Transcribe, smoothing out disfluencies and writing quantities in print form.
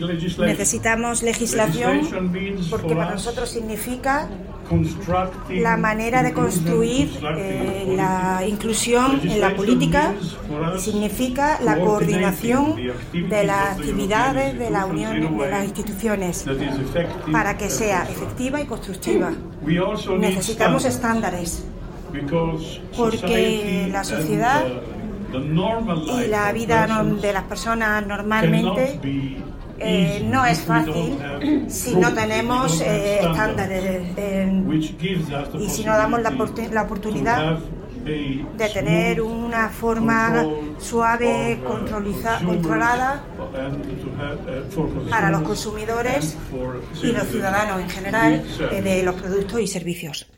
Necesitamos legislación porque para nosotros significa la manera de construir la inclusión en la política, significa la coordinación de las actividades de la Unión, de las instituciones, para que sea efectiva y constructiva. Necesitamos estándares, porque la sociedad y la vida de las personas normalmente no es fácil si no tenemos estándares y si no damos la oportunidad de tener una forma suave, controlada para los consumidores y los ciudadanos en general de los productos y servicios.